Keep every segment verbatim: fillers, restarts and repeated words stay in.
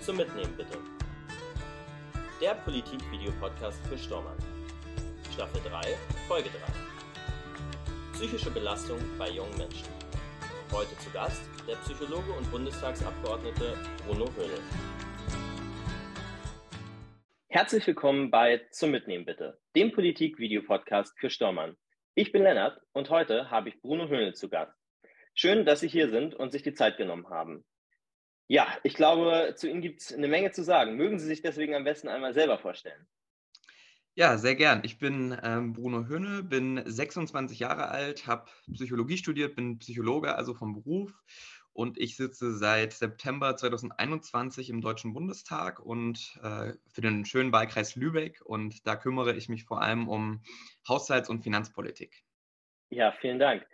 Zum Mitnehmen bitte. Der Politik-Video-Podcast für Stormann. Staffel drei, Folge drei. Psychische Belastung bei jungen Menschen. Heute zu Gast der Psychologe und Bundestagsabgeordnete Bruno Höhnel. Herzlich willkommen bei Zum Mitnehmen bitte, dem Politik-Video-Podcast für Stormann. Ich bin Lennart und heute habe ich Bruno Höhnel zu Gast. Schön, dass Sie hier sind und sich die Zeit genommen haben. Ja, ich glaube, zu Ihnen gibt es eine Menge zu sagen. Mögen Sie sich deswegen am besten einmal selber vorstellen? Ja, sehr gern. Ich bin ähm, Bruno Höhnel, bin sechsundzwanzig Jahre alt, habe Psychologie studiert, bin Psychologe, also vom Beruf. Und ich sitze seit September zweitausendeinundzwanzig im Deutschen Bundestag und äh, für den schönen Wahlkreis Lübeck. Und da kümmere ich mich vor allem um Haushalts- und Finanzpolitik. Ja, vielen Dank.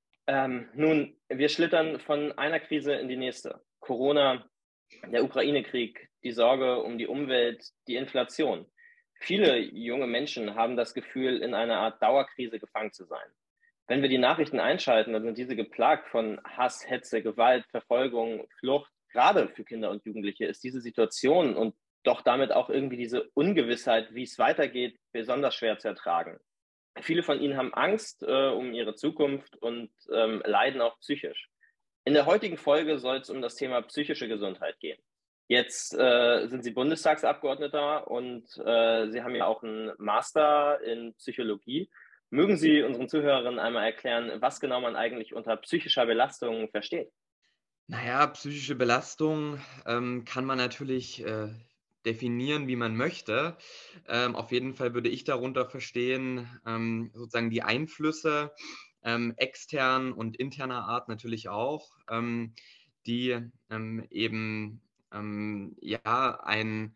Ähm, nun, wir schlittern von einer Krise in die nächste. Corona, der Ukraine-Krieg, die Sorge um die Umwelt, die Inflation. Viele junge Menschen haben das Gefühl, in einer Art Dauerkrise gefangen zu sein. Wenn wir die Nachrichten einschalten, dann sind diese geplagt von Hass, Hetze, Gewalt, Verfolgung, Flucht. Gerade für Kinder und Jugendliche ist diese Situation und doch damit auch irgendwie diese Ungewissheit, wie es weitergeht, besonders schwer zu ertragen. Viele von ihnen haben Angst äh, um ihre Zukunft und ähm, leiden auch psychisch. In der heutigen Folge soll es um das Thema psychische Gesundheit gehen. Jetzt äh, sind Sie Bundestagsabgeordneter und äh, Sie haben ja auch einen Master in Psychologie. Mögen Sie unseren Zuhörern einmal erklären, was genau man eigentlich unter psychischer Belastung versteht? Naja, psychische Belastung ähm, kann man natürlich äh, definieren, wie man möchte. Ähm, auf jeden Fall würde ich darunter verstehen, ähm, sozusagen die Einflüsse ähm, extern und interner Art natürlich auch, ähm, die ähm, eben ähm, ja ein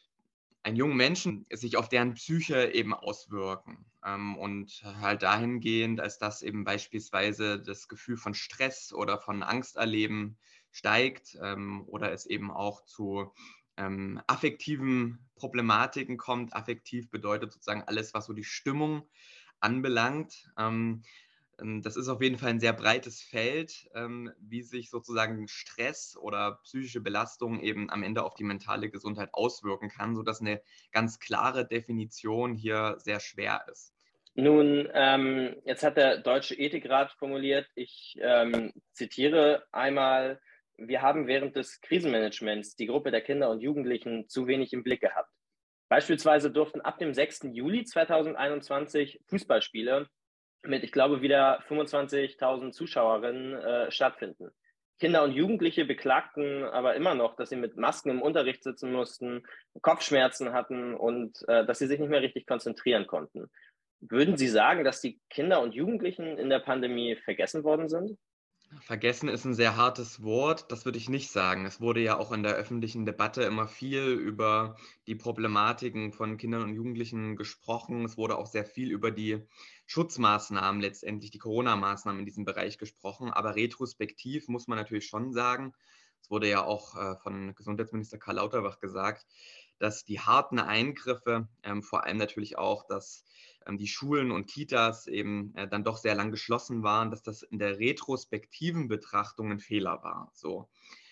einen jungen Menschen sich auf deren Psyche eben auswirken. Ähm, und halt dahingehend, als dass eben beispielsweise das Gefühl von Stress oder von Angsterleben steigt ähm, oder es eben auch zu ähm, affektiven Problematiken kommt. Affektiv bedeutet sozusagen alles, was so die Stimmung anbelangt. Ähm, ähm, Das ist auf jeden Fall ein sehr breites Feld, ähm, wie sich sozusagen Stress oder psychische Belastung eben am Ende auf die mentale Gesundheit auswirken kann, sodass eine ganz klare Definition hier sehr schwer ist. Nun, ähm, jetzt hat der Deutsche Ethikrat formuliert, ich ähm, zitiere einmal, wir haben während des Krisenmanagements die Gruppe der Kinder und Jugendlichen zu wenig im Blick gehabt. Beispielsweise durften ab dem sechsten Juli zweitausendeinundzwanzig Fußballspiele mit, ich glaube, wieder fünfundzwanzigtausend Zuschauerinnen äh, stattfinden. Kinder und Jugendliche beklagten aber immer noch, dass sie mit Masken im Unterricht sitzen mussten, Kopfschmerzen hatten und äh, dass sie sich nicht mehr richtig konzentrieren konnten. Würden Sie sagen, dass die Kinder und Jugendlichen in der Pandemie vergessen worden sind? Vergessen ist ein sehr hartes Wort, das würde ich nicht sagen. Es wurde ja auch in der öffentlichen Debatte immer viel über die Problematiken von Kindern und Jugendlichen gesprochen. Es wurde auch sehr viel über die Schutzmaßnahmen, letztendlich die Corona-Maßnahmen in diesem Bereich gesprochen. Aber retrospektiv muss man natürlich schon sagen, es wurde ja auch äh, von Gesundheitsminister Karl Lauterbach gesagt, dass die harten Eingriffe, ähm, vor allem natürlich auch, dass ähm, die Schulen und Kitas eben äh, dann doch sehr lang geschlossen waren, dass das in der retrospektiven Betrachtung ein Fehler war. So,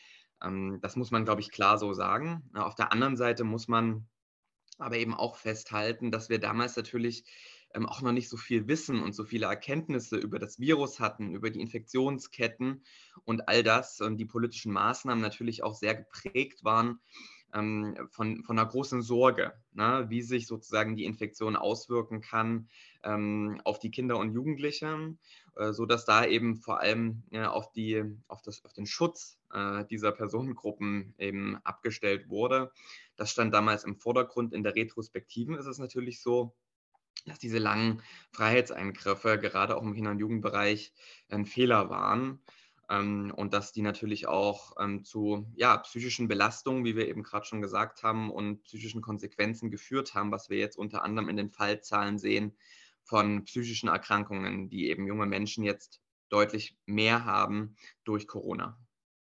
ähm, das muss man, glaube ich, klar so sagen. Auf der anderen Seite muss man aber eben auch festhalten, dass wir damals natürlich ähm, auch noch nicht so viel Wissen und so viele Erkenntnisse über das Virus hatten, über die Infektionsketten und all das und die politischen Maßnahmen natürlich auch sehr geprägt waren ähm, von, von einer großen Sorge, ne, wie sich sozusagen die Infektion auswirken kann ähm, auf die Kinder und Jugendlichen, äh, sodass da eben vor allem äh, auf, die, auf, das, auf den Schutz äh, dieser Personengruppen eben abgestellt wurde. Das stand damals im Vordergrund. In der Retrospektiven ist es natürlich so, dass diese langen Freiheitseingriffe gerade auch im Kinder- und Jugendbereich ein Fehler waren ähm, und dass die natürlich auch ähm, zu ja, psychischen Belastungen, wie wir eben gerade schon gesagt haben, und psychischen Konsequenzen geführt haben, was wir jetzt unter anderem in den Fallzahlen sehen von psychischen Erkrankungen, die eben junge Menschen jetzt deutlich mehr haben durch Corona.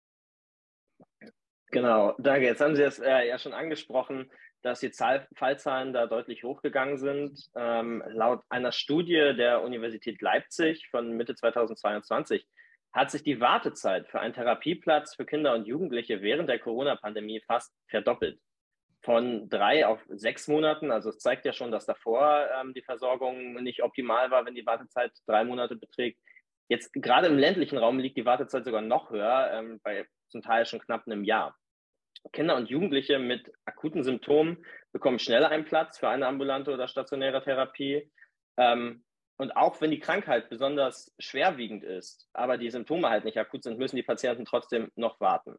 Genau, danke. Jetzt haben Sie es äh, ja schon angesprochen, dass die Zahl, Fallzahlen da deutlich hochgegangen sind. Ähm, laut einer Studie der Universität Leipzig von Mitte zweitausendzweiundzwanzig hat sich die Wartezeit für einen Therapieplatz für Kinder und Jugendliche während der Corona-Pandemie fast verdoppelt. Von drei auf sechs Monaten. Also es zeigt ja schon, dass davor ähm, die Versorgung nicht optimal war, wenn die Wartezeit drei Monate beträgt. Jetzt gerade im ländlichen Raum liegt die Wartezeit sogar noch höher, ähm, bei zum Teil schon knapp einem Jahr. Kinder und Jugendliche mit akuten Symptomen bekommen schneller einen Platz für eine ambulante oder stationäre Therapie. Ähm, und auch wenn die Krankheit besonders schwerwiegend ist, aber die Symptome halt nicht akut sind, müssen die Patienten trotzdem noch warten.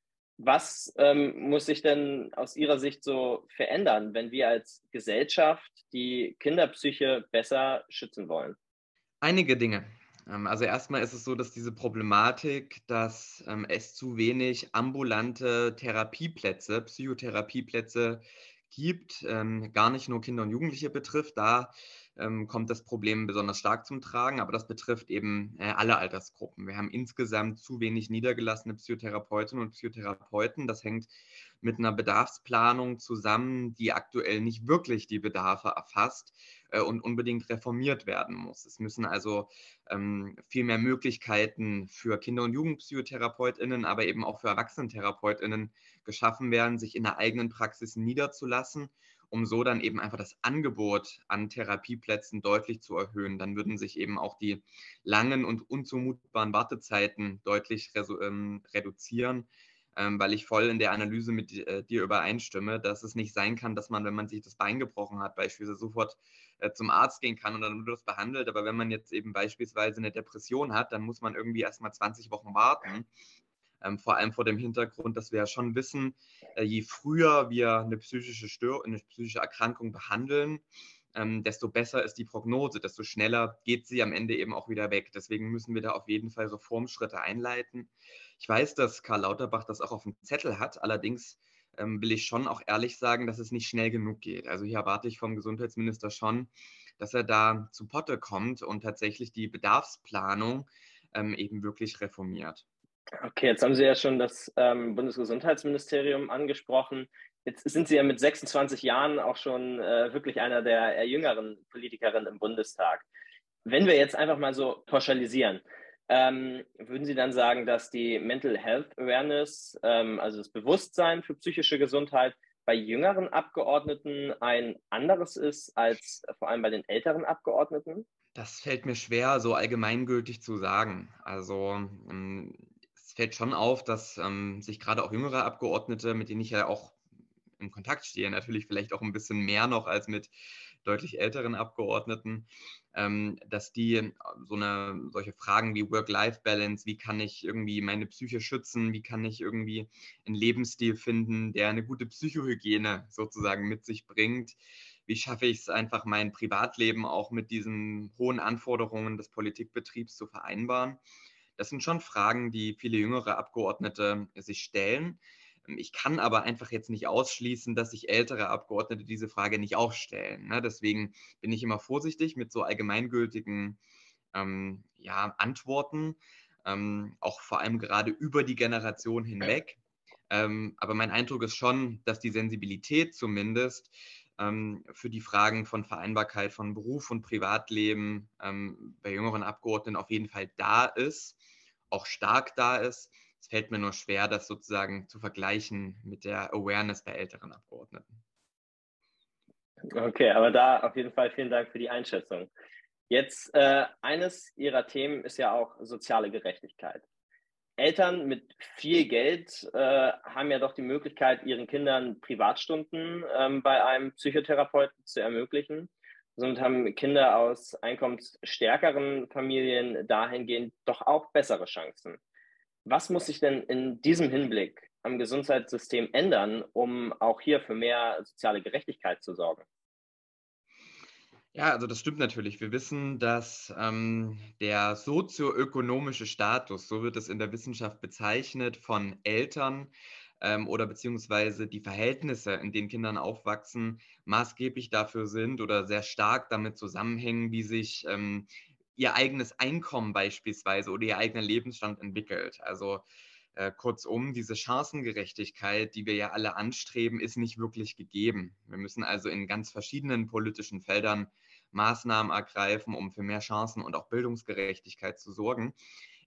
Was ähm, muss sich denn aus Ihrer Sicht so verändern, wenn wir als Gesellschaft die Kinderpsyche besser schützen wollen? Einige Dinge. Ähm, also erstmal ist es so, dass diese Problematik, dass ähm, es zu wenig ambulante Therapieplätze, Psychotherapieplätze gibt, ähm, gar nicht nur Kinder und Jugendliche betrifft. Da ähm, kommt das Problem besonders stark zum Tragen, aber das betrifft eben äh, alle Altersgruppen. Wir haben insgesamt zu wenig niedergelassene Psychotherapeutinnen und Psychotherapeuten. Das hängt mit einer Bedarfsplanung zusammen, die aktuell nicht wirklich die Bedarfe erfasst äh, und unbedingt reformiert werden muss. Es müssen also ähm, viel mehr Möglichkeiten für Kinder- und JugendpsychotherapeutInnen, aber eben auch für ErwachsenentherapeutInnen geschaffen werden, sich in der eigenen Praxis niederzulassen, um so dann eben einfach das Angebot an Therapieplätzen deutlich zu erhöhen. Dann würden sich eben auch die langen und unzumutbaren Wartezeiten deutlich ähm, reduzieren, ähm, weil ich voll in der Analyse mit äh, dir übereinstimme, dass es nicht sein kann, dass man, wenn man sich das Bein gebrochen hat, beispielsweise sofort äh, zum Arzt gehen kann und dann wird das behandelt. Aber wenn man jetzt eben beispielsweise eine Depression hat, dann muss man irgendwie erst mal zwanzig Wochen warten. Ähm, vor allem vor dem Hintergrund, dass wir ja schon wissen, äh, je früher wir eine psychische Stör eine psychische Erkrankung behandeln, ähm, desto besser ist die Prognose, desto schneller geht sie am Ende eben auch wieder weg. Deswegen müssen wir da auf jeden Fall Reformschritte einleiten. Ich weiß, dass Karl Lauterbach das auch auf dem Zettel hat. Allerdings ähm, will ich schon auch ehrlich sagen, dass es nicht schnell genug geht. Also hier erwarte ich vom Gesundheitsminister schon, dass er da zu Potte kommt und tatsächlich die Bedarfsplanung ähm, eben wirklich reformiert. Okay, jetzt haben Sie ja schon das ähm, Bundesgesundheitsministerium angesprochen. Jetzt sind Sie ja mit sechsundzwanzig Jahren auch schon äh, wirklich einer der eher jüngeren Politikerinnen im Bundestag. Wenn wir jetzt einfach mal so pauschalisieren, ähm, würden Sie dann sagen, dass die Mental Health Awareness, ähm, also das Bewusstsein für psychische Gesundheit, bei jüngeren Abgeordneten ein anderes ist als vor allem bei den älteren Abgeordneten? Das fällt mir schwer, so allgemeingültig zu sagen. Also ähm, es fällt schon auf, dass ähm, sich gerade auch jüngere Abgeordnete, mit denen ich ja auch in Kontakt stehe, natürlich vielleicht auch ein bisschen mehr noch als mit deutlich älteren Abgeordneten, ähm, dass die äh, so eine, solche Fragen wie Work-Life-Balance, wie kann ich irgendwie meine Psyche schützen, wie kann ich irgendwie einen Lebensstil finden, der eine gute Psychohygiene sozusagen mit sich bringt, wie schaffe ich es einfach, mein Privatleben auch mit diesen hohen Anforderungen des Politikbetriebs zu vereinbaren. Das sind schon Fragen, die viele jüngere Abgeordnete sich stellen. Ich kann aber einfach jetzt nicht ausschließen, dass sich ältere Abgeordnete diese Frage nicht auch stellen. Ne? Deswegen bin ich immer vorsichtig mit so allgemeingültigen ähm, ja, Antworten, ähm, auch vor allem gerade über die Generation hinweg. Ähm, aber mein Eindruck ist schon, dass die Sensibilität zumindest ähm, für die Fragen von Vereinbarkeit von Beruf und Privatleben ähm, bei jüngeren Abgeordneten auf jeden Fall da ist, auch stark da ist. Es fällt mir nur schwer, das sozusagen zu vergleichen mit der Awareness bei älteren Abgeordneten. Okay, aber da auf jeden Fall vielen Dank für die Einschätzung. Jetzt, äh, eines Ihrer Themen ist ja auch soziale Gerechtigkeit. Eltern mit viel Geld äh, haben ja doch die Möglichkeit, ihren Kindern Privatstunden ähm, bei einem Psychotherapeuten zu ermöglichen. Somit haben Kinder aus einkommensstärkeren Familien dahingehend doch auch bessere Chancen. Was muss sich denn in diesem Hinblick am Gesundheitssystem ändern, um auch hier für mehr soziale Gerechtigkeit zu sorgen? Ja, also das stimmt natürlich. Wir wissen, dass ähm, der sozioökonomische Status, so wird es in der Wissenschaft bezeichnet, von Eltern ähm, oder beziehungsweise die Verhältnisse, in denen Kindern aufwachsen, maßgeblich dafür sind oder sehr stark damit zusammenhängen, wie sich ähm, ihr eigenes Einkommen beispielsweise oder ihr eigener Lebensstand entwickelt. Also äh, kurzum, diese Chancengerechtigkeit, die wir ja alle anstreben, ist nicht wirklich gegeben. Wir müssen also in ganz verschiedenen politischen Feldern Maßnahmen ergreifen, um für mehr Chancen und auch Bildungsgerechtigkeit zu sorgen.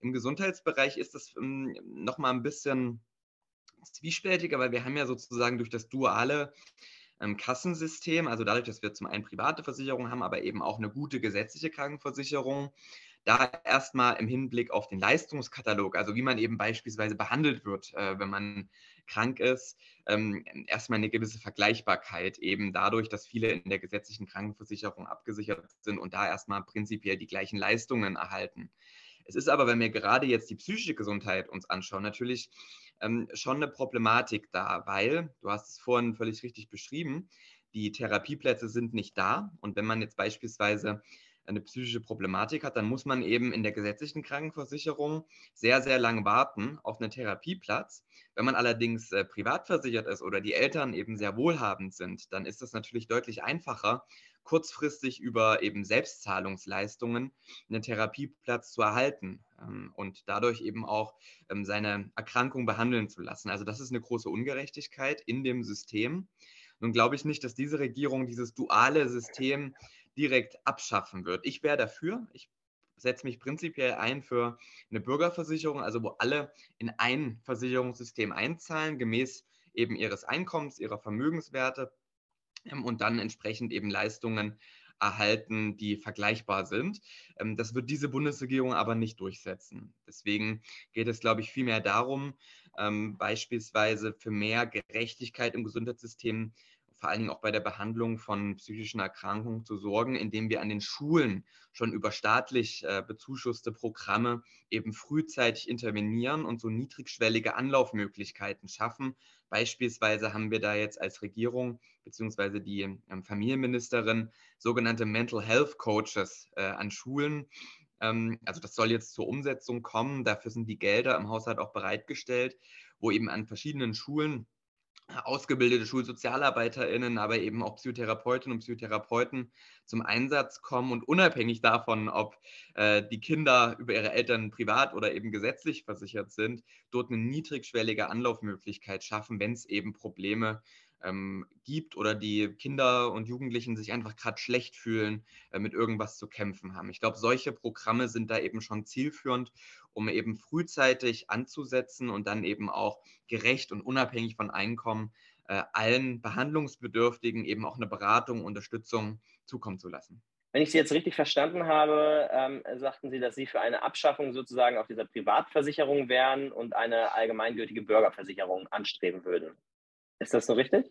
Im Gesundheitsbereich ist das ähm, nochmal ein bisschen zwiespältiger, weil wir haben ja sozusagen durch das duale ähm, Kassensystem, also dadurch, dass wir zum einen private Versicherungen haben, aber eben auch eine gute gesetzliche Krankenversicherung, da erstmal im Hinblick auf den Leistungskatalog, also wie man eben beispielsweise behandelt wird, äh, wenn man krank ist, ähm, erstmal eine gewisse Vergleichbarkeit, eben dadurch, dass viele in der gesetzlichen Krankenversicherung abgesichert sind und da erstmal prinzipiell die gleichen Leistungen erhalten. Es ist aber, wenn wir gerade jetzt die psychische Gesundheit uns anschauen, natürlich ähm, schon eine Problematik da, weil, du hast es vorhin völlig richtig beschrieben, die Therapieplätze sind nicht da. Und wenn man jetzt beispielsweise eine psychische Problematik hat, dann muss man eben in der gesetzlichen Krankenversicherung sehr, sehr lang warten auf einen Therapieplatz. Wenn man allerdings äh, privat versichert ist oder die Eltern eben sehr wohlhabend sind, dann ist das natürlich deutlich einfacher, kurzfristig über eben Selbstzahlungsleistungen einen Therapieplatz zu erhalten ähm, und dadurch eben auch ähm, seine Erkrankung behandeln zu lassen. Also das ist eine große Ungerechtigkeit in dem System. Nun glaube ich nicht, dass diese Regierung dieses duale System direkt abschaffen wird. Ich wäre dafür. Ich setze mich prinzipiell ein für eine Bürgerversicherung, also wo alle in ein Versicherungssystem einzahlen, gemäß eben ihres Einkommens, ihrer Vermögenswerte ähm, und dann entsprechend eben Leistungen erhalten, die vergleichbar sind. Ähm, das wird diese Bundesregierung aber nicht durchsetzen. Deswegen geht es, glaube ich, vielmehr darum, ähm, beispielsweise für mehr Gerechtigkeit im Gesundheitssystem, vor allen Dingen auch bei der Behandlung von psychischen Erkrankungen zu sorgen, indem wir an den Schulen schon über staatlich äh, bezuschusste Programme eben frühzeitig intervenieren und so niedrigschwellige Anlaufmöglichkeiten schaffen. Beispielsweise haben wir da jetzt als Regierung beziehungsweise die ähm, Familienministerin sogenannte Mental Health Coaches äh, an Schulen. Ähm, also das soll jetzt zur Umsetzung kommen. Dafür sind die Gelder im Haushalt auch bereitgestellt, wo eben an verschiedenen Schulen ausgebildete SchulsozialarbeiterInnen, aber eben auch Psychotherapeutinnen und Psychotherapeuten zum Einsatz kommen und unabhängig davon, ob äh, die Kinder über ihre Eltern privat oder eben gesetzlich versichert sind, dort eine niedrigschwellige Anlaufmöglichkeit schaffen, wenn es eben Probleme ähm, gibt oder die Kinder und Jugendlichen sich einfach gerade schlecht fühlen, äh, mit irgendwas zu kämpfen haben. Ich glaube, solche Programme sind da eben schon zielführend, um eben frühzeitig anzusetzen und dann eben auch gerecht und unabhängig von Einkommen äh, allen Behandlungsbedürftigen eben auch eine Beratung, Unterstützung zukommen zu lassen. Wenn ich Sie jetzt richtig verstanden habe, ähm, sagten Sie, dass Sie für eine Abschaffung sozusagen auf dieser Privatversicherung wären und eine allgemeingültige Bürgerversicherung anstreben würden. Ist das so richtig?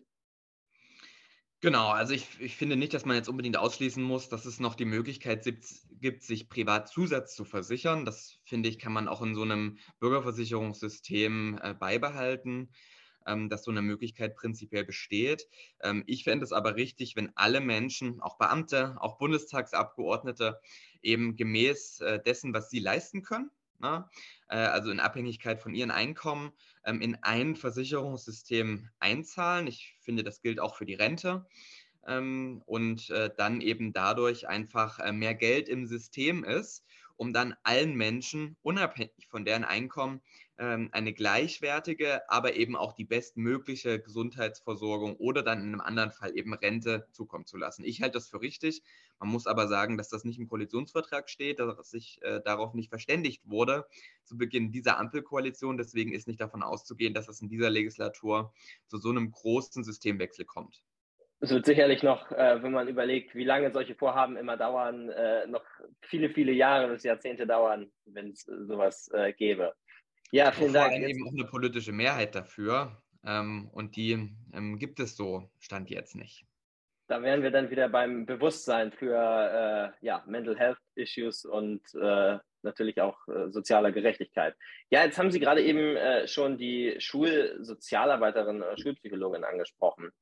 Genau, also ich, ich finde nicht, dass man jetzt unbedingt ausschließen muss, dass es noch die Möglichkeit gibt, sich privat Zusatz zu versichern. Das finde ich, kann man auch in so einem Bürgerversicherungssystem äh, beibehalten, ähm, dass so eine Möglichkeit prinzipiell besteht. Ähm, ich fände es aber richtig, wenn alle Menschen, auch Beamte, auch Bundestagsabgeordnete, eben gemäß äh, dessen, was sie leisten können, na, äh, also in Abhängigkeit von ihren Einkommen, ähm, in ein Versicherungssystem einzahlen. Ich finde, das gilt auch für die Rente. Ähm, und äh, dann eben dadurch einfach äh, mehr Geld im System ist, um dann allen Menschen, unabhängig von deren Einkommen, ähm, eine gleichwertige, aber eben auch die bestmögliche Gesundheitsversorgung oder dann in einem anderen Fall eben Rente zukommen zu lassen. Ich halte das für richtig. Man muss aber sagen, dass das nicht im Koalitionsvertrag steht, dass sich äh, darauf nicht verständigt wurde zu Beginn dieser Ampelkoalition. Deswegen ist nicht davon auszugehen, dass es in dieser Legislatur zu so einem großen Systemwechsel kommt. Es wird sicherlich noch, äh, wenn man überlegt, wie lange solche Vorhaben immer dauern, äh, noch viele, viele Jahre bis Jahrzehnte dauern, wenn es äh, sowas äh, gäbe. Ja, Aber vielen vor Dank. allem Jetzt, eben auch eine politische Mehrheit dafür. Ähm, und die ähm, gibt es so, Stand jetzt nicht. da wären wir dann wieder beim Bewusstsein für äh, ja, Mental Health Issues und äh, natürlich auch äh, sozialer Gerechtigkeit. Ja, jetzt haben Sie gerade eben äh, schon die Schulsozialarbeiterin oder Schulpsychologin angesprochen.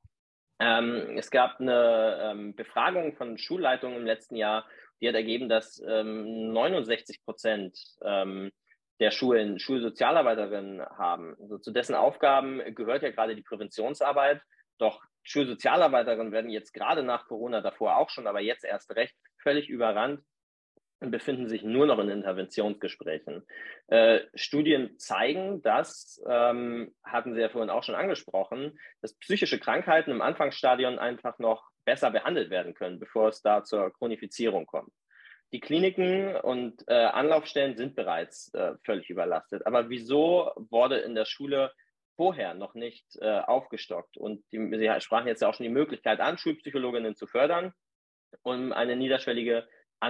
Ähm, es gab eine ähm, Befragung von Schulleitungen im letzten Jahr, die hat ergeben, dass ähm, neunundsechzig Prozent ähm, der Schulen Schulsozialarbeiterinnen haben. Also zu dessen Aufgaben gehört ja gerade die Präventionsarbeit. Doch Schulsozialarbeiterinnen werden jetzt gerade nach Corona, davor auch schon, aber jetzt erst recht, völlig überrannt und befinden sich nur noch in Interventionsgesprächen. Äh, Studien zeigen, dass, ähm, hatten Sie ja vorhin auch schon angesprochen, dass psychische Krankheiten im Anfangsstadion einfach noch besser behandelt werden können, bevor es da zur Chronifizierung kommt. die Kliniken und äh, Anlaufstellen sind bereits äh, völlig überlastet. Aber wieso wurde in der Schule vorher noch nicht äh, aufgestockt? Und die, Sie sprachen jetzt ja auch schon die Möglichkeit an, Schulpsychologinnen zu fördern, um eine niederschwellige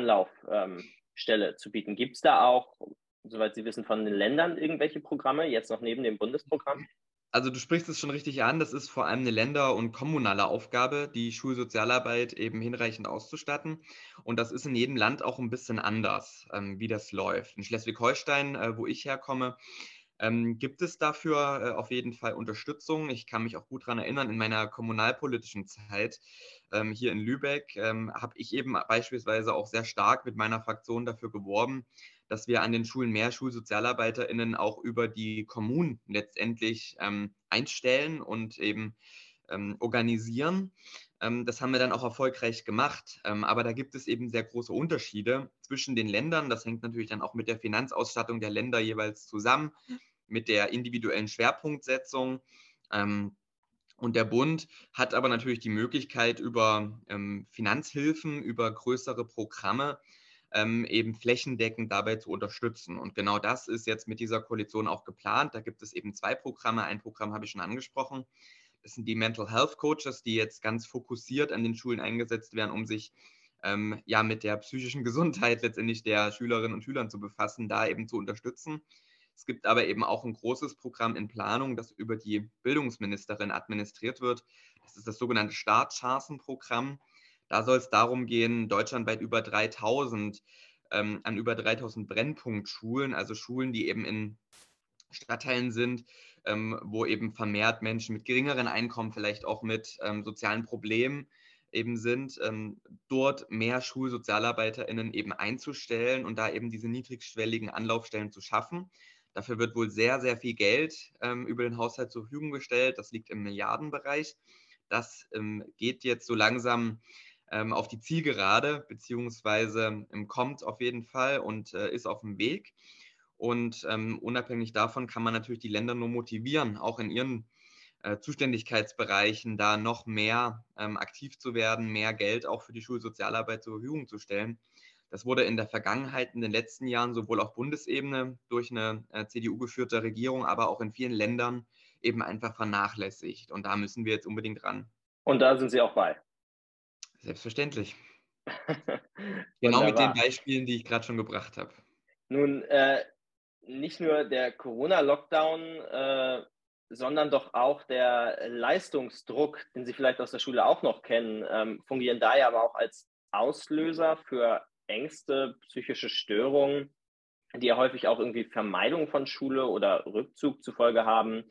Anlaufstelle ähm, zu bieten. Gibt es da auch, soweit Sie wissen, von den Ländern irgendwelche Programme, jetzt noch neben dem Bundesprogramm? Also du sprichst es schon richtig an, das ist vor allem eine Länder- und kommunale Aufgabe, die Schulsozialarbeit eben hinreichend auszustatten. Und das ist in jedem Land auch ein bisschen anders, ähm, wie das läuft. In Schleswig-Holstein, äh, wo ich herkomme, ähm, gibt es dafür äh, auf jeden Fall Unterstützung. Ich kann mich auch gut daran erinnern, in meiner kommunalpolitischen Zeit ähm, hier in Lübeck ähm, habe ich eben beispielsweise auch sehr stark mit meiner Fraktion dafür geworben, dass wir an den Schulen mehr SchulsozialarbeiterInnen auch über die Kommunen letztendlich ähm, einstellen und eben ähm, organisieren. Ähm, das haben wir dann auch erfolgreich gemacht. Ähm, aber da gibt es eben sehr große Unterschiede zwischen den Ländern. Das hängt natürlich dann auch mit der Finanzausstattung der Länder jeweils zusammen, mit der individuellen Schwerpunktsetzung. Ähm, und der Bund hat aber natürlich die Möglichkeit, über ähm, Finanzhilfen, über größere Programme ähm, eben flächendeckend dabei zu unterstützen. Und genau das ist jetzt mit dieser Koalition auch geplant. Da gibt es eben zwei Programme. Ein Programm habe ich schon angesprochen. Das sind die Mental Health Coaches, die jetzt ganz fokussiert an den Schulen eingesetzt werden, um sich ähm, ja mit der psychischen Gesundheit letztendlich der Schülerinnen und Schüler zu befassen, da eben zu unterstützen. Es gibt aber eben auch ein großes Programm in Planung, das über die Bildungsministerin administriert wird. Das ist das sogenannte Startchancenprogramm. Da soll es darum gehen, deutschlandweit über dreitausend, ähm, an über dreitausend Brennpunktschulen, also Schulen, die eben in Stadtteilen sind, ähm, wo eben vermehrt Menschen mit geringeren Einkommen, vielleicht auch mit ähm, sozialen Problemen eben sind, ähm, dort mehr SchulsozialarbeiterInnen eben einzustellen und da eben diese niedrigschwelligen Anlaufstellen zu schaffen. Dafür wird wohl sehr, sehr viel Geld ähm, über den Haushalt zur Verfügung gestellt. Das liegt im Milliardenbereich. Das ähm, geht jetzt so langsam ähm, auf die Zielgerade, beziehungsweise ähm, kommt auf jeden Fall und äh, ist auf dem Weg. Und ähm, unabhängig davon kann man natürlich die Länder nur motivieren, auch in ihren äh, Zuständigkeitsbereichen da noch mehr ähm, aktiv zu werden, mehr Geld auch für die Schulsozialarbeit zur Verfügung zu stellen. Das wurde in der Vergangenheit, in den letzten Jahren, sowohl auf Bundesebene durch eine äh, C D U-geführte Regierung, aber auch in vielen Ländern eben einfach vernachlässigt. Und da müssen wir jetzt unbedingt ran. Und da sind Sie auch bei. Selbstverständlich. Genau mit den Wunderbar. Beispielen, die ich gerade schon gebracht habe. Nun, äh, nicht nur der Corona-Lockdown, äh, sondern doch auch der Leistungsdruck, den Sie vielleicht aus der Schule auch noch kennen, ähm, fungieren da ja aber auch als Auslöser für Ängste, psychische Störungen, die ja häufig auch irgendwie Vermeidung von Schule oder Rückzug zur Folge haben.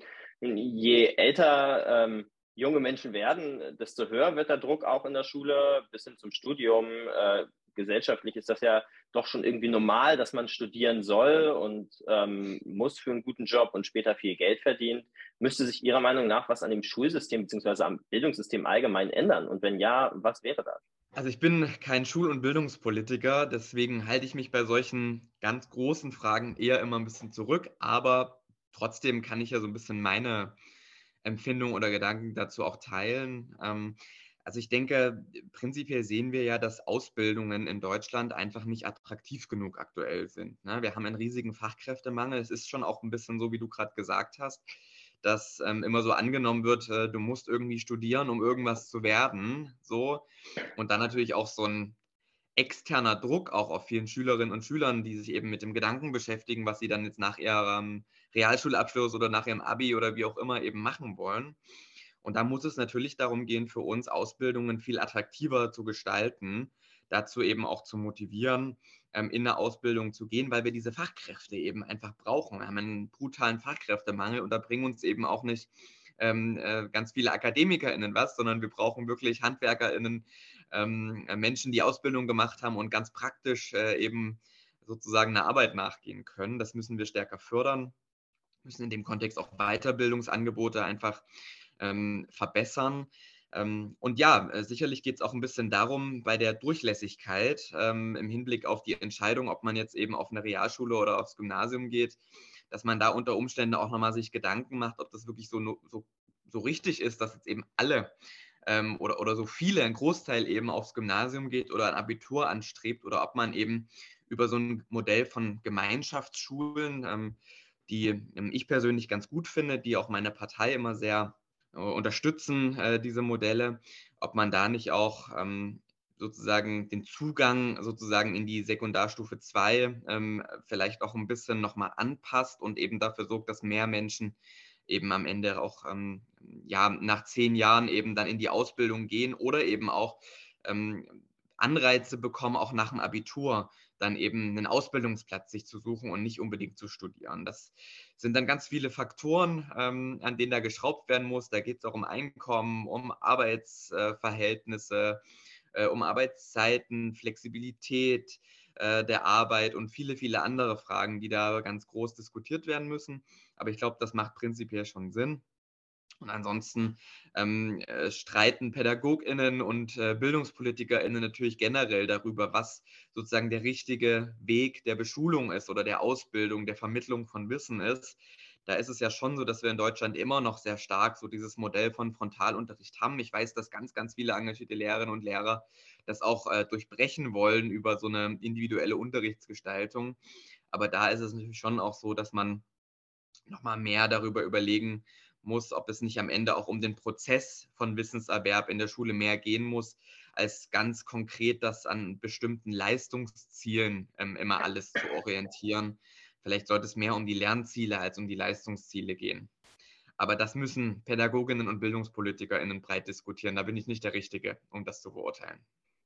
Je älter ähm, junge Menschen werden, desto höher wird der Druck auch in der Schule bis hin zum Studium. Äh, gesellschaftlich ist das ja doch schon irgendwie normal, dass man studieren soll und ähm, muss für einen guten Job und später viel Geld verdienen. Müsste sich Ihrer Meinung nach was an dem Schulsystem bzw. am Bildungssystem allgemein ändern? Und wenn ja, was wäre das? Also ich bin kein Schul- und Bildungspolitiker, deswegen halte ich mich bei solchen ganz großen Fragen eher immer ein bisschen zurück, aber trotzdem kann ich ja so ein bisschen meine Empfindung oder Gedanken dazu auch teilen. Ähm, also ich denke, prinzipiell sehen wir ja, dass Ausbildungen in Deutschland einfach nicht attraktiv genug aktuell sind. Ne? Wir haben einen riesigen Fachkräftemangel. Es ist schon auch ein bisschen so, wie du gerade gesagt hast, dass ähm, immer so angenommen wird, äh, du musst irgendwie studieren, um irgendwas zu werden. So. Und dann natürlich auch so ein externer Druck auch auf vielen Schülerinnen und Schülern, die sich eben mit dem Gedanken beschäftigen, was sie dann jetzt nach ihrem Realschulabschluss oder nach ihrem Abi oder wie auch immer eben machen wollen. Und da muss es natürlich darum gehen, für uns Ausbildungen viel attraktiver zu gestalten, dazu eben auch zu motivieren, ähm, in eine Ausbildung zu gehen, weil wir diese Fachkräfte eben einfach brauchen. Wir haben einen brutalen Fachkräftemangel und da bringen uns eben auch nicht ähm, äh, ganz viele AkademikerInnen was, sondern wir brauchen wirklich HandwerkerInnen, ähm, Menschen, die Ausbildung gemacht haben und ganz praktisch äh, eben sozusagen einer Arbeit nachgehen können. Das müssen wir stärker fördern, müssen in dem Kontext auch Weiterbildungsangebote einfach ähm, verbessern. Ähm, und ja, äh, sicherlich geht es auch ein bisschen darum, bei der Durchlässigkeit ähm, im Hinblick auf die Entscheidung, ob man jetzt eben auf eine Realschule oder aufs Gymnasium geht, dass man da unter Umständen auch nochmal sich Gedanken macht, ob das wirklich so, so, so richtig ist, dass jetzt eben alle ähm, oder, oder so viele, ein Großteil eben aufs Gymnasium geht oder ein Abitur anstrebt oder ob man eben über so ein Modell von Gemeinschaftsschulen, ähm, die ähm, ich persönlich ganz gut finde, die auch meine Partei immer sehr äh, unterstützen, äh, diese Modelle, ob man da nicht auch ähm, sozusagen den Zugang sozusagen in die Sekundarstufe zwei ähm, vielleicht auch ein bisschen nochmal anpasst und eben dafür sorgt, dass mehr Menschen eben am Ende auch ähm, ja, nach zehn Jahren eben dann in die Ausbildung gehen oder eben auch ähm, Anreize bekommen, auch nach dem Abitur dann eben einen Ausbildungsplatz sich zu suchen und nicht unbedingt zu studieren. Das sind dann ganz viele Faktoren, ähm, an denen da geschraubt werden muss. Da geht es auch um Einkommen, um Arbeitsverhältnisse, äh, um Arbeitszeiten, Flexibilität äh, der Arbeit und viele, viele andere Fragen, die da ganz groß diskutiert werden müssen. Aber ich glaube, das macht prinzipiell schon Sinn. Und ansonsten ähm, äh, streiten PädagogInnen und äh, BildungspolitikerInnen natürlich generell darüber, was sozusagen der richtige Weg der Beschulung ist oder der Ausbildung, der Vermittlung von Wissen ist. Da ist es ja schon so, dass wir in Deutschland immer noch sehr stark so dieses Modell von Frontalunterricht haben. Ich weiß, dass ganz, ganz viele engagierte Lehrerinnen und Lehrer das auch äh, durchbrechen wollen über so eine individuelle Unterrichtsgestaltung. Aber da ist es natürlich schon auch so, dass man nochmal mehr darüber überlegen muss, ob es nicht am Ende auch um den Prozess von Wissenserwerb in der Schule mehr gehen muss, als ganz konkret das an bestimmten Leistungszielen ähm, immer alles zu orientieren. Vielleicht sollte es mehr um die Lernziele als um die Leistungsziele gehen. Aber das müssen Pädagoginnen und BildungspolitikerInnen breit diskutieren. Da bin ich nicht der Richtige, um das zu beurteilen.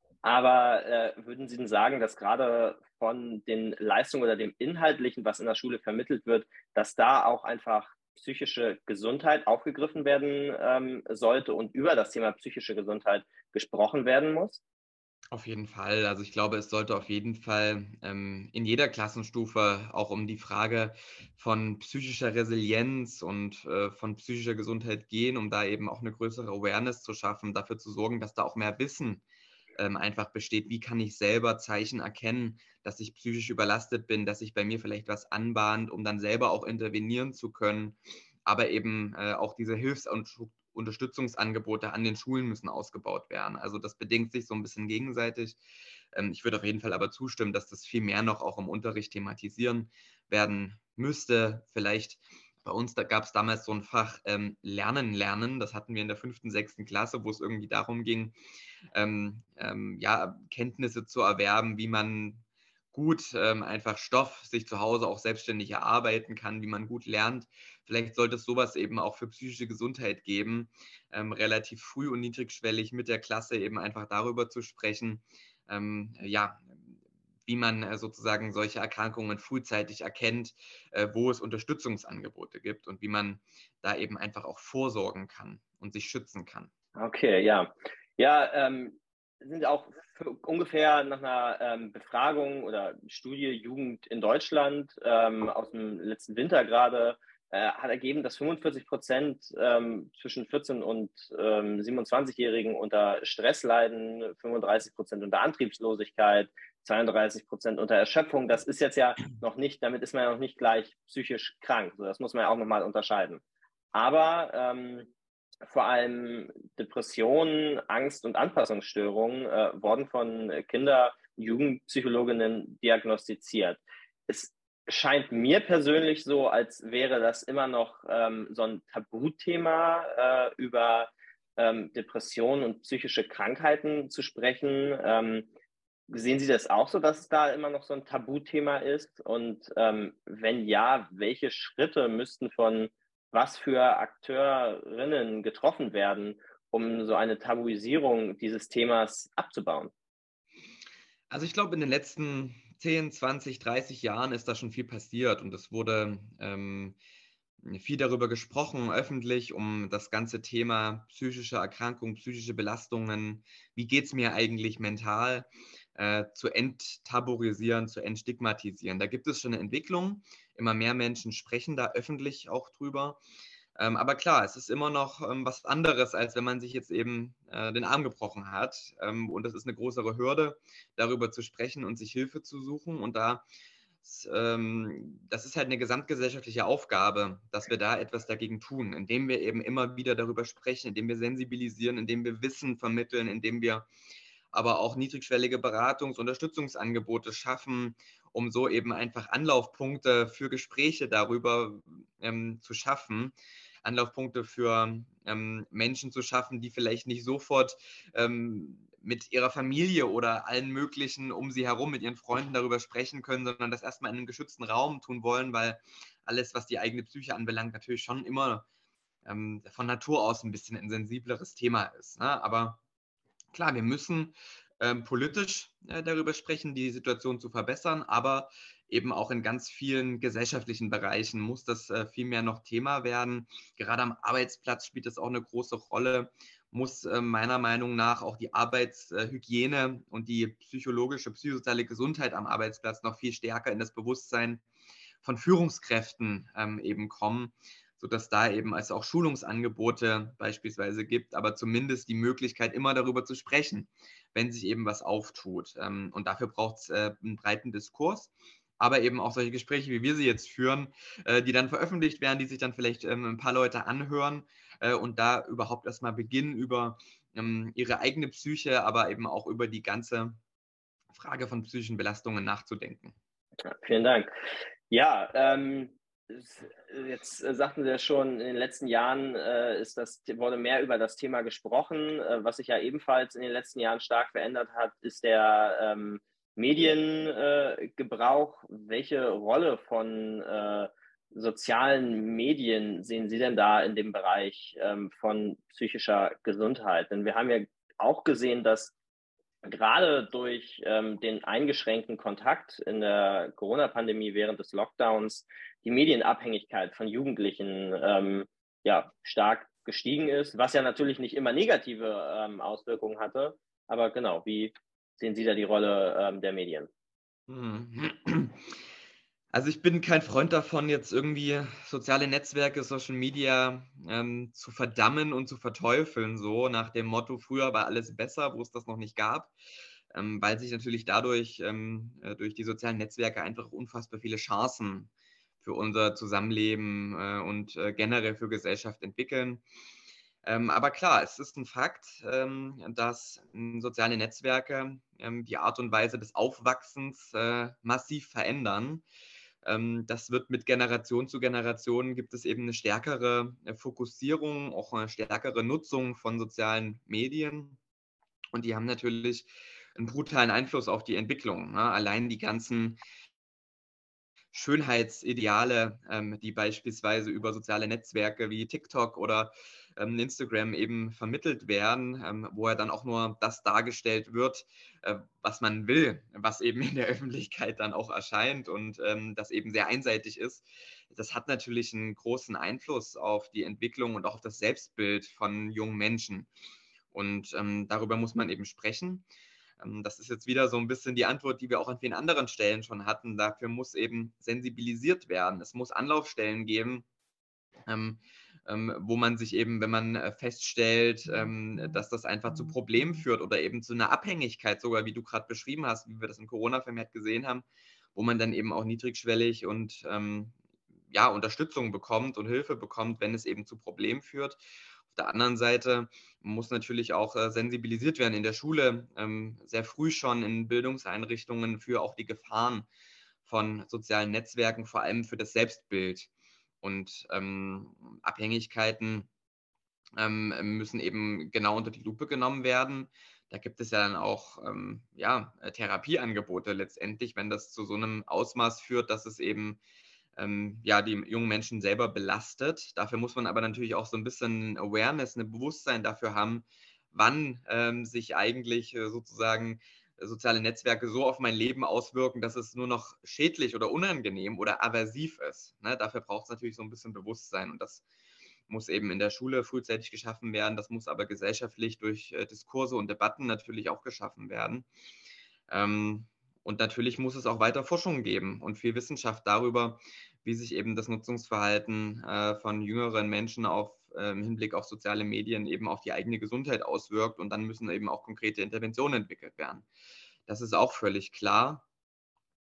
Aber äh, würden Sie denn sagen, dass gerade von den Leistungen oder dem Inhaltlichen, was in der Schule vermittelt wird, dass da auch einfach psychische Gesundheit aufgegriffen werden ähm, sollte und über das Thema psychische Gesundheit gesprochen werden muss? Auf jeden Fall. Also ich glaube, es sollte auf jeden Fall ähm, in jeder Klassenstufe auch um die Frage von psychischer Resilienz und äh, von psychischer Gesundheit gehen, um da eben auch eine größere Awareness zu schaffen, dafür zu sorgen, dass da auch mehr Wissen ähm, einfach besteht. Wie kann ich selber Zeichen erkennen, dass ich psychisch überlastet bin, dass sich bei mir vielleicht was anbahnt, um dann selber auch intervenieren zu können. Aber eben äh, auch diese Hilfs- und Unterstützungsangebote an den Schulen müssen ausgebaut werden. Also das bedingt sich so ein bisschen gegenseitig. Ähm, ich würde auf jeden Fall aber zustimmen, dass das viel mehr noch auch im Unterricht thematisieren werden müsste. Vielleicht bei uns, da gab es damals so ein Fach ähm, Lernen, Lernen. Das hatten wir in der fünften, sechsten Klasse, wo es irgendwie darum ging, ähm, ähm, ja, Kenntnisse zu erwerben, wie man gut ähm, einfach Stoff sich zu Hause auch selbstständig erarbeiten kann, wie man gut lernt. Vielleicht sollte es sowas eben auch für psychische Gesundheit geben, ähm, relativ früh und niedrigschwellig mit der Klasse eben einfach darüber zu sprechen, ähm, ja, wie man äh, sozusagen solche Erkrankungen frühzeitig erkennt, äh, wo es Unterstützungsangebote gibt und wie man da eben einfach auch vorsorgen kann und sich schützen kann. Okay, ja. Ja, ähm, sind auch für ungefähr nach einer ähm, Befragung oder Studie Jugend in Deutschland ähm, aus dem letzten Winter gerade, äh, hat ergeben, dass fünfundvierzig Prozent ähm, zwischen vierzehn und ähm, siebenundzwanzig-Jährigen unter Stress leiden, fünfunddreißig Prozent unter Antriebslosigkeit, zweiunddreißig Prozent unter Erschöpfung. Das ist jetzt ja noch nicht, damit ist man ja noch nicht gleich psychisch krank. So, das muss man ja auch nochmal unterscheiden. Aber ähm, vor allem Depressionen, Angst und Anpassungsstörungen äh, wurden von Kinder- und Jugendpsychologinnen diagnostiziert. Es scheint mir persönlich so, als wäre das immer noch ähm, so ein Tabuthema, äh, über ähm, Depressionen und psychische Krankheiten zu sprechen. Ähm, sehen Sie das auch so, dass es da immer noch so ein Tabuthema ist? Und ähm, wenn ja, welche Schritte müssten von was für Akteurinnen getroffen werden, um so eine Tabuisierung dieses Themas abzubauen? Also ich glaube, in den letzten zehn, zwanzig, dreißig Jahren ist da schon viel passiert und es wurde ähm, viel darüber gesprochen, öffentlich, um das ganze Thema psychische Erkrankung, psychische Belastungen, wie geht es mir eigentlich mental, äh, zu enttabuisieren, zu entstigmatisieren. Da gibt es schon eine Entwicklung, immer mehr Menschen sprechen da öffentlich auch drüber. Ähm, aber klar, es ist immer noch ähm, was anderes, als wenn man sich jetzt eben äh, den Arm gebrochen hat. Ähm, und das ist eine größere Hürde, darüber zu sprechen und sich Hilfe zu suchen. Und da ähm, das ist halt eine gesamtgesellschaftliche Aufgabe, dass wir da etwas dagegen tun, indem wir eben immer wieder darüber sprechen, indem wir sensibilisieren, indem wir Wissen vermitteln, indem wir aber auch niedrigschwellige Beratungs- und Unterstützungsangebote schaffen, um so eben einfach Anlaufpunkte für Gespräche darüber ähm, zu schaffen, Anlaufpunkte für ähm, Menschen zu schaffen, die vielleicht nicht sofort ähm, mit ihrer Familie oder allen möglichen um sie herum, mit ihren Freunden darüber sprechen können, sondern das erstmal in einem geschützten Raum tun wollen, weil alles, was die eigene Psyche anbelangt, natürlich schon immer ähm, von Natur aus ein bisschen ein sensibleres Thema ist. Ne? Aber klar, wir müssen ähm, politisch äh, darüber sprechen, die Situation zu verbessern, aber eben auch in ganz vielen gesellschaftlichen Bereichen muss das äh, viel mehr noch Thema werden. Gerade am Arbeitsplatz spielt das auch eine große Rolle, muss äh, meiner Meinung nach auch die Arbeitshygiene und die psychologische, psychosoziale Gesundheit am Arbeitsplatz noch viel stärker in das Bewusstsein von Führungskräften ähm, eben kommen, sodass da eben es auch Schulungsangebote beispielsweise gibt, aber zumindest die Möglichkeit, immer darüber zu sprechen, wenn sich eben was auftut. Ähm, und dafür braucht es äh, einen breiten Diskurs, aber eben auch solche Gespräche, wie wir sie jetzt führen, äh, die dann veröffentlicht werden, die sich dann vielleicht ähm, ein paar Leute anhören äh, und da überhaupt erstmal beginnen, über ähm, ihre eigene Psyche, aber eben auch über die ganze Frage von psychischen Belastungen nachzudenken. Ja, vielen Dank. Ja, ähm, jetzt äh, sagten Sie ja schon, in den letzten Jahren äh, ist das, wurde mehr über das Thema gesprochen. Äh, was sich ja ebenfalls in den letzten Jahren stark verändert hat, ist der ähm, Mediengebrauch. Äh, Welche Rolle von äh, sozialen Medien sehen Sie denn da in dem Bereich ähm, von psychischer Gesundheit? Denn wir haben ja auch gesehen, dass gerade durch ähm, den eingeschränkten Kontakt in der Corona-Pandemie während des Lockdowns die Medienabhängigkeit von Jugendlichen ähm, ja, stark gestiegen ist, was ja natürlich nicht immer negative ähm, Auswirkungen hatte. Aber genau, wie sehen Sie da die Rolle ähm, der Medien? Also ich bin kein Freund davon, jetzt irgendwie soziale Netzwerke, Social Media ähm, zu verdammen und zu verteufeln, so nach dem Motto, früher war alles besser, wo es das noch nicht gab, ähm, weil sich natürlich dadurch ähm, äh, durch die sozialen Netzwerke einfach unfassbar viele Chancen für unser Zusammenleben äh, und äh, generell für Gesellschaft entwickeln. Ähm, aber klar, es ist ein Fakt, ähm, dass ähm, soziale Netzwerke ähm, die Art und Weise des Aufwachsens äh, massiv verändern. Ähm, das wird mit Generation zu Generation gibt es eben eine stärkere äh, Fokussierung, auch eine stärkere Nutzung von sozialen Medien. Und die haben natürlich einen brutalen Einfluss auf die Entwicklung. Ne? Allein die ganzen Schönheitsideale, ähm, die beispielsweise über soziale Netzwerke wie TikTok oder ähm, Instagram eben vermittelt werden, ähm, wo ja dann auch nur das dargestellt wird, äh, was man will, was eben in der Öffentlichkeit dann auch erscheint und ähm, das eben sehr einseitig ist. Das hat natürlich einen großen Einfluss auf die Entwicklung und auch auf das Selbstbild von jungen Menschen. Und ähm, darüber muss man eben sprechen. Ähm, das ist jetzt wieder so ein bisschen die Antwort, die wir auch an vielen anderen Stellen schon hatten. Dafür muss eben sensibilisiert werden. Es muss Anlaufstellen geben, ähm, ähm, wo man sich eben, wenn man äh, feststellt, ähm, dass das einfach zu Problemen führt oder eben zu einer Abhängigkeit, sogar wie du gerade beschrieben hast, wie wir das in Corona vermehrt gesehen haben, wo man dann eben auch niedrigschwellig und ähm, ja, Unterstützung bekommt und Hilfe bekommt, wenn es eben zu Problemen führt. Auf der anderen Seite muss natürlich auch äh, sensibilisiert werden in der Schule, ähm, sehr früh schon in Bildungseinrichtungen für auch die Gefahren von sozialen Netzwerken, vor allem für das Selbstbild. Und ähm, Abhängigkeiten ähm, müssen eben genau unter die Lupe genommen werden. Da gibt es ja dann auch ähm, ja, Therapieangebote letztendlich, wenn das zu so einem Ausmaß führt, dass es eben ähm, ja, die jungen Menschen selber belastet. Dafür muss man aber natürlich auch so ein bisschen Awareness, ein Bewusstsein dafür haben, wann ähm, sich eigentlich äh, sozusagen äh, soziale Netzwerke so auf mein Leben auswirken, dass es nur noch schädlich oder unangenehm oder aversiv ist. Ne? Dafür braucht es natürlich so ein bisschen Bewusstsein und das muss eben in der Schule frühzeitig geschaffen werden. Das muss aber gesellschaftlich durch äh, Diskurse und Debatten natürlich auch geschaffen werden. Ähm, und natürlich muss es auch weiter Forschung geben und viel Wissenschaft darüber, wie sich eben das Nutzungsverhalten äh, von jüngeren Menschen auf, äh, im Hinblick auf soziale Medien eben auf die eigene Gesundheit auswirkt. Und dann müssen eben auch konkrete Interventionen entwickelt werden. Das ist auch völlig klar.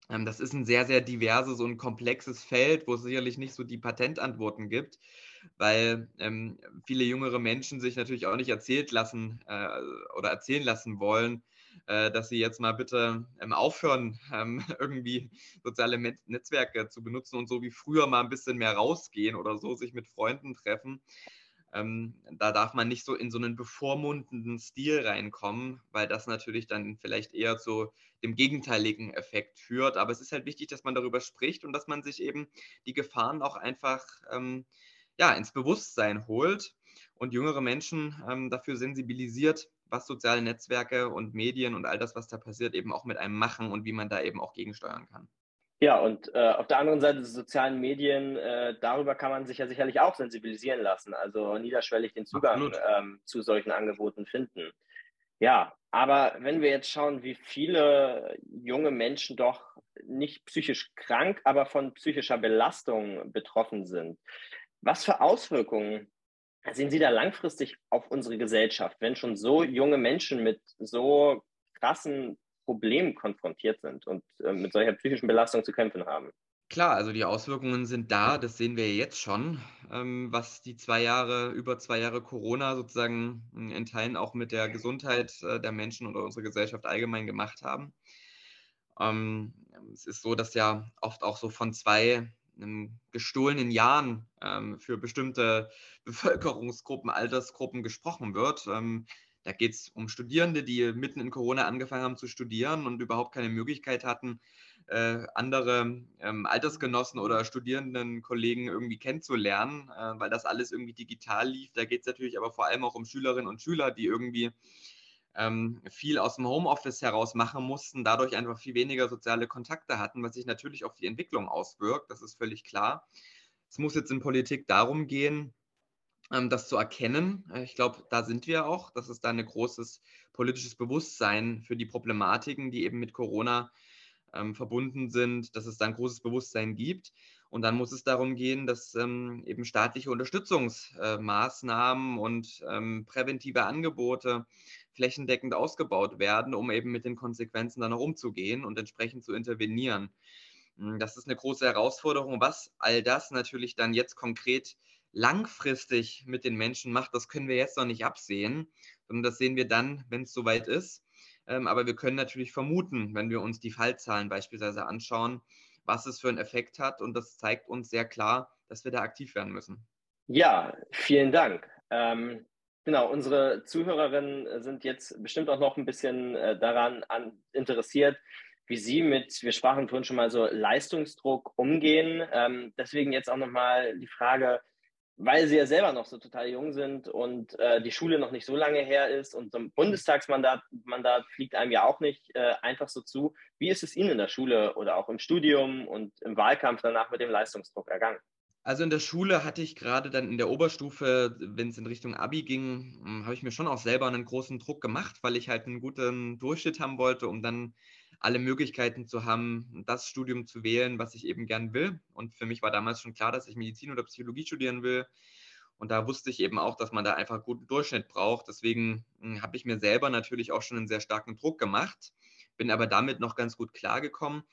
Ähm, das ist ein sehr, sehr diverses und komplexes Feld, wo es sicherlich nicht so die Patentantworten gibt, weil, ähm, viele jüngere Menschen sich natürlich auch nicht erzählt lassen, äh, oder erzählen lassen wollen, äh, dass sie jetzt mal bitte, ähm, aufhören, ähm, irgendwie soziale Met Netzwerke zu benutzen und so wie früher mal ein bisschen mehr rausgehen oder so, sich mit Freunden treffen. Ähm, da darf man nicht so in so einen bevormundenden Stil reinkommen, weil das natürlich dann vielleicht eher zu dem gegenteiligen Effekt führt. Aber es ist halt wichtig, dass man darüber spricht und dass man sich eben die Gefahren auch einfach, ähm, ja, ins Bewusstsein holt und jüngere Menschen, ähm, dafür sensibilisiert, was soziale Netzwerke und Medien und all das, was da passiert, eben auch mit einem machen und wie man da eben auch gegensteuern kann. Ja, und äh, auf der anderen Seite des sozialen Medien, äh, darüber kann man sich ja sicherlich auch sensibilisieren lassen, also niederschwellig den Zugang Absolut. ähm, zu solchen Angeboten finden. Ja, aber wenn wir jetzt schauen, wie viele junge Menschen doch nicht psychisch krank, aber von psychischer Belastung betroffen sind, was für Auswirkungen sehen Sie da langfristig auf unsere Gesellschaft, wenn schon so junge Menschen mit so krassen Problemen konfrontiert sind und äh, mit solcher psychischen Belastung zu kämpfen haben? Klar, also die Auswirkungen sind da, das sehen wir jetzt schon, ähm, was die zwei Jahre über zwei Jahre Corona sozusagen, hm, in Teilen auch mit der Gesundheit, äh, der Menschen oder unserer Gesellschaft allgemein gemacht haben. Ähm, Es ist so, dass ja oft auch so von zwei, ähm, gestohlenen Jahren, ähm, für bestimmte Bevölkerungsgruppen, Altersgruppen gesprochen wird. Ähm, da geht es um Studierende, die mitten in Corona angefangen haben zu studieren und überhaupt keine Möglichkeit hatten, äh, andere, ähm, Altersgenossen oder Studierendenkollegen irgendwie kennenzulernen, äh, weil das alles irgendwie digital lief. Da geht es natürlich aber vor allem auch um Schülerinnen und Schüler, die irgendwie ähm, viel aus dem Homeoffice heraus machen mussten, dadurch einfach viel weniger soziale Kontakte hatten, was sich natürlich auf die Entwicklung auswirkt. Das ist völlig klar. Es muss jetzt in Politik darum gehen, ähm, das zu erkennen. Äh, Ich glaube, da sind wir auch, dass es da ein großes politisches Bewusstsein für die Problematiken, die eben mit Corona ähm, verbunden sind, dass es da ein großes Bewusstsein gibt. Und dann muss es darum gehen, dass ähm, eben staatliche Unterstützungsmaßnahmen äh, und ähm, präventive Angebote flächendeckend ausgebaut werden, um eben mit den Konsequenzen dann auch umzugehen und entsprechend zu intervenieren. Hm, Das ist eine große Herausforderung. Was all das natürlich dann jetzt konkret langfristig mit den Menschen macht, das können wir jetzt noch nicht absehen, sondern das sehen wir dann, wenn es soweit ist. Ähm, aber wir können natürlich vermuten, wenn wir uns die Fallzahlen beispielsweise anschauen, was es für einen Effekt hat. Und das zeigt uns sehr klar, dass wir da aktiv werden müssen. Ja, vielen Dank. Ähm, genau, unsere Zuhörerinnen sind jetzt bestimmt auch noch ein bisschen äh, daran an, interessiert, wie Sie mit, wir sprachen vorhin schon mal so Leistungsdruck umgehen. Ähm, deswegen jetzt auch nochmal die Frage, weil Sie ja selber noch so total jung sind und äh, die Schule noch nicht so lange her ist und so ein Bundestagsmandat Mandat fliegt einem ja auch nicht äh, einfach so zu. Wie ist es Ihnen in der Schule oder auch im Studium und im Wahlkampf danach mit dem Leistungsdruck ergangen? Also in der Schule hatte ich gerade dann in der Oberstufe, wenn es in Richtung Abi ging, hm, habe ich mir schon auch selber einen großen Druck gemacht, weil ich halt einen guten Durchschnitt haben wollte, um dann alle Möglichkeiten zu haben, das Studium zu wählen, was ich eben gern will. Und für mich war damals schon klar, dass ich Medizin oder Psychologie studieren will. Und da wusste ich eben auch, dass man da einfach 'n guten Durchschnitt braucht. Deswegen, hm, habe ich mir selber natürlich auch schon einen sehr starken Druck gemacht, bin aber damit noch ganz gut klargekommen.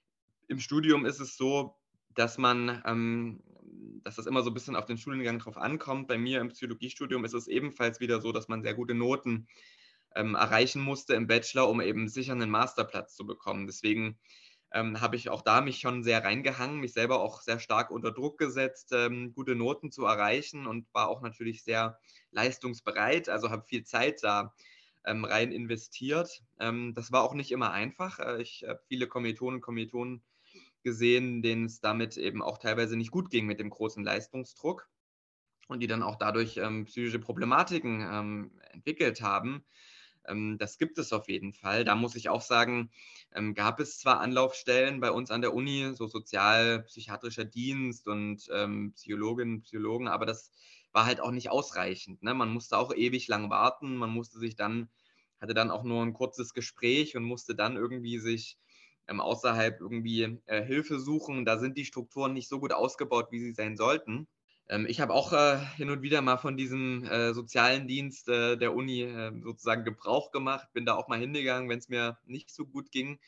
Im Studium ist es so, dass man ähm, dass das immer so ein bisschen auf den Studiengang drauf ankommt. Bei mir im Psychologiestudium ist es ebenfalls wieder so, dass man sehr gute Noten, ähm, erreichen musste im Bachelor, um eben sicher einen Masterplatz zu bekommen. Deswegen, ähm, habe ich auch da mich schon sehr reingehangen, mich selber auch sehr stark unter Druck gesetzt, ähm, gute Noten zu erreichen und war auch natürlich sehr leistungsbereit, also habe viel Zeit da, ähm, rein investiert. Ähm, das war auch nicht immer einfach. Äh, ich habe viele Kommilitonen und Kommilitonen gesehen, denen es damit eben auch teilweise nicht gut ging mit dem großen Leistungsdruck und die dann auch dadurch ähm, psychische Problematiken ähm, entwickelt haben. Ähm, das gibt es auf jeden Fall. Da muss ich auch sagen, ähm, gab es zwar Anlaufstellen bei uns an der Uni, so sozialpsychiatrischer Dienst und ähm, Psychologinnen, Psychologen, aber das war halt auch nicht ausreichend. Ne? Man musste auch ewig lang warten, man musste sich dann, hatte dann auch nur ein kurzes Gespräch und musste dann irgendwie sich ähm, außerhalb irgendwie äh, Hilfe suchen. Da sind die Strukturen nicht so gut ausgebaut, wie sie sein sollten. Ähm, ich habe auch äh, hin und wieder mal von diesem äh, sozialen Dienst äh, der Uni äh, sozusagen Gebrauch gemacht, bin da auch mal hingegangen, wenn es mir nicht so gut ging.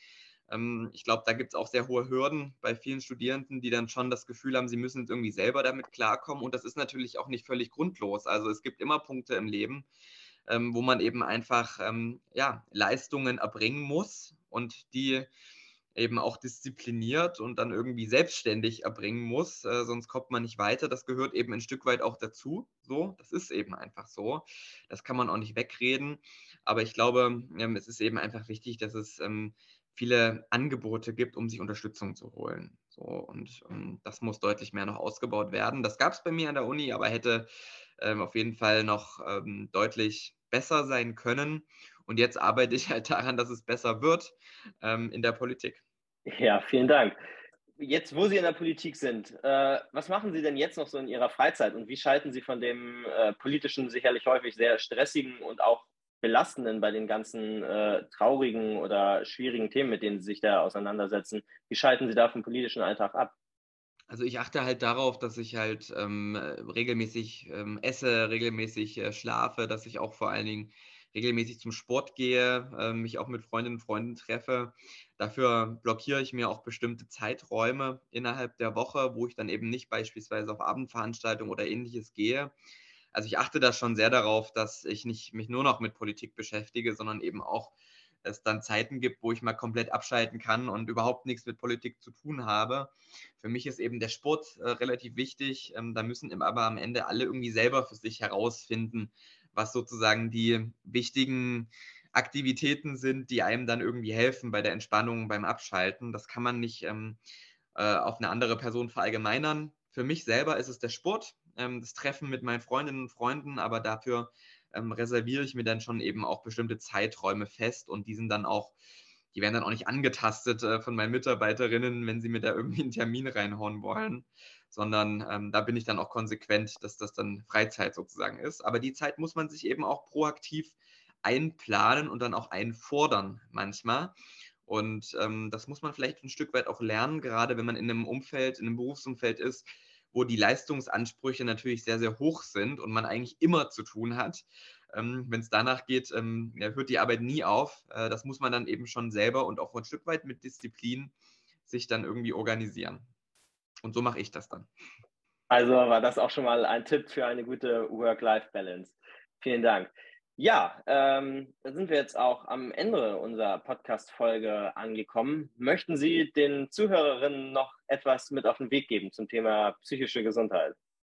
Ähm, ich glaube, da gibt es auch sehr hohe Hürden bei vielen Studierenden, die dann schon das Gefühl haben, sie müssen jetzt irgendwie selber damit klarkommen. Und das ist natürlich auch nicht völlig grundlos. Also es gibt immer Punkte im Leben, ähm, wo man eben einfach ähm, ja, Leistungen erbringen muss und die eben auch diszipliniert und dann irgendwie selbstständig erbringen muss, äh, sonst kommt man nicht weiter. Das gehört eben ein Stück weit auch dazu. So, das ist eben einfach so. Das kann man auch nicht wegreden. Aber ich glaube, ähm, es ist eben einfach wichtig, dass es ähm, viele Angebote gibt, um sich Unterstützung zu holen. So, und ähm, das muss deutlich mehr noch ausgebaut werden. Das gab es bei mir an der Uni, aber hätte ähm, auf jeden Fall noch ähm, deutlich besser sein können. Und jetzt arbeite ich halt daran, dass es besser wird ähm, in der Politik. Ja, vielen Dank. Jetzt, wo Sie in der Politik sind, äh, was machen Sie denn jetzt noch so in Ihrer Freizeit und wie schalten Sie von dem äh, politischen, sicherlich häufig sehr stressigen und auch belastenden bei den ganzen äh, traurigen oder schwierigen Themen, mit denen Sie sich da auseinandersetzen, wie schalten Sie da vom politischen Alltag ab? Also ich achte halt darauf, dass ich halt ähm, regelmäßig ähm, esse, regelmäßig äh, schlafe, dass ich auch vor allen Dingen regelmäßig zum Sport gehe, äh, mich auch mit Freundinnen und Freunden treffe. Dafür blockiere ich mir auch bestimmte Zeiträume innerhalb der Woche, wo ich dann eben nicht beispielsweise auf Abendveranstaltungen oder ähnliches gehe. Also ich achte da schon sehr darauf, dass ich nicht mich nur noch mit Politik beschäftige, sondern eben auch es dann Zeiten gibt, wo ich mal komplett abschalten kann und überhaupt nichts mit Politik zu tun habe. Für mich ist eben der Sport äh, relativ wichtig. Ähm, da müssen aber am Ende alle irgendwie selber für sich herausfinden, was sozusagen die wichtigen Aktivitäten sind, die einem dann irgendwie helfen bei der Entspannung, beim Abschalten. Das kann man nicht ähm, äh, auf eine andere Person verallgemeinern. Für mich selber ist es der Sport, ähm, das Treffen mit meinen Freundinnen und Freunden, aber dafür ähm, reserviere ich mir dann schon eben auch bestimmte Zeiträume fest und die sind dann auch, die werden dann auch nicht angetastet äh, von meinen Mitarbeiterinnen, wenn sie mir da irgendwie einen Termin reinhauen wollen, sondern ähm, da bin ich dann auch konsequent, dass das dann Freizeit sozusagen ist. Aber die Zeit muss man sich eben auch proaktiv einplanen und dann auch einfordern manchmal. Und ähm, das muss man vielleicht ein Stück weit auch lernen, gerade wenn man in einem Umfeld, in einem Berufsumfeld ist, wo die Leistungsansprüche natürlich sehr, sehr hoch sind und man eigentlich immer zu tun hat. Ähm, wenn es danach geht, ähm, ja, hört die Arbeit nie auf. Äh, das muss man dann eben schon selber und auch ein Stück weit mit Disziplin sich dann irgendwie organisieren. Und so mache ich das dann. Also war das auch schon mal ein Tipp für eine gute Work-Life-Balance. Vielen Dank. Ja, ähm, da sind wir jetzt auch am Ende unserer Podcast-Folge angekommen. Möchten Sie den Zuhörerinnen noch etwas mit auf den Weg geben zum Thema psychische Gesundheit?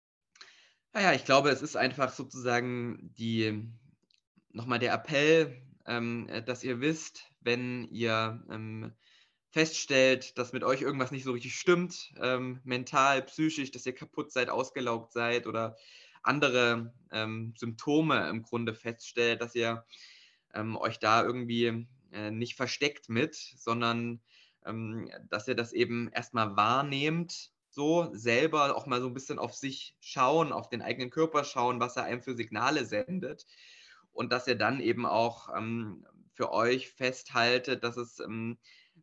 Naja, ich glaube, es ist einfach sozusagen die, nochmal der Appell, ähm, äh, dass ihr wisst, wenn ihr ähm, feststellt, dass mit euch irgendwas nicht so richtig stimmt, ähm, mental, psychisch, dass ihr kaputt seid, ausgelaugt seid oder andere ähm, Symptome im Grunde feststellt, dass ihr ähm, euch da irgendwie äh, nicht versteckt mit, sondern ähm, dass ihr das eben erstmal wahrnehmt, so selber auch mal so ein bisschen auf sich schauen, auf den eigenen Körper schauen, was er einem für Signale sendet und dass ihr dann eben auch ähm, für euch festhaltet, dass es ähm,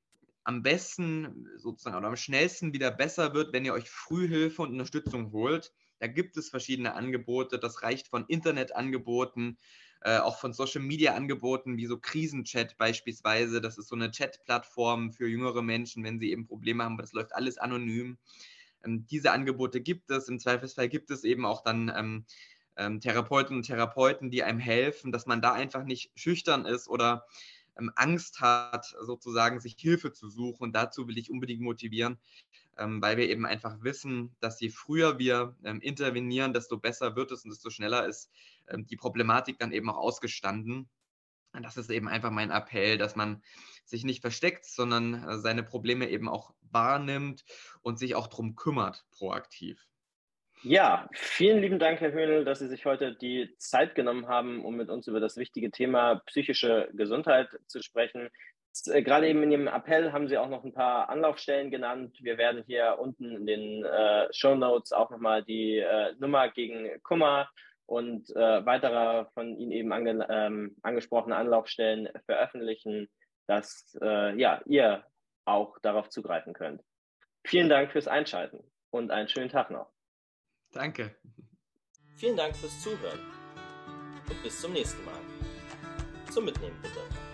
am besten sozusagen oder am schnellsten wieder besser wird, wenn ihr euch Frühhilfe und Unterstützung holt. Da gibt es verschiedene Angebote. Das reicht von Internetangeboten, äh, auch von Social-Media-Angeboten wie so Krisenchat beispielsweise. Das ist so eine Chat-Plattform für jüngere Menschen, wenn sie eben Probleme haben. Das läuft alles anonym. Ähm, diese Angebote gibt es. Im Zweifelsfall gibt es eben auch dann ähm, ähm, Therapeuten und Therapeuten, die einem helfen, dass man da einfach nicht schüchtern ist oder ähm, Angst hat, sozusagen sich Hilfe zu suchen. Und dazu will ich unbedingt motivieren, ähm, weil wir eben einfach wissen, dass je früher wir ähm, intervenieren, desto besser wird es und desto schneller ist ähm, die Problematik dann eben auch ausgestanden. Und das ist eben einfach mein Appell, dass man sich nicht versteckt, sondern äh, seine Probleme eben auch wahrnimmt und sich auch darum kümmert, proaktiv. Ja, vielen lieben Dank, Herr Höhnel, dass Sie sich heute die Zeit genommen haben, um mit uns über das wichtige Thema psychische Gesundheit zu sprechen. Äh, Gerade eben in Ihrem Appell haben Sie auch noch ein paar Anlaufstellen genannt. Wir werden hier unten in den äh, Show Notes auch nochmal die äh, Nummer gegen Kummer und äh, weitere von Ihnen eben ange ähm, angesprochene Anlaufstellen veröffentlichen, dass äh, ja, ihr auch darauf zugreifen könnt. Vielen Dank fürs Einschalten und einen schönen Tag noch. Danke. Vielen Dank fürs Zuhören und bis zum nächsten Mal. Zum Mitnehmen bitte.